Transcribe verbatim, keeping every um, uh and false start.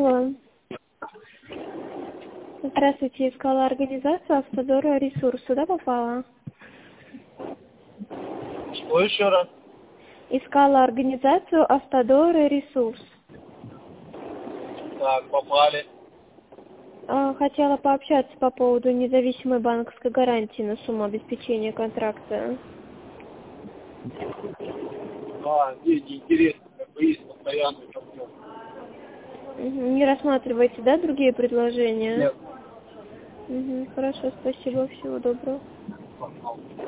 Алло. Здравствуйте, искала организацию Автодора Ресурс. Сюда попала? Что еще раз? Искала организацию Автодора Ресурс. Так, попали. А, Хотела пообщаться по поводу независимой банковской гарантии на сумму обеспечения контракта. А, не, неинтересно, как бы есть постоянный проблем. Мгм. Не рассматриваете, да, другие предложения? Нет. Угу. Хорошо, спасибо, всего доброго. Пожалуйста.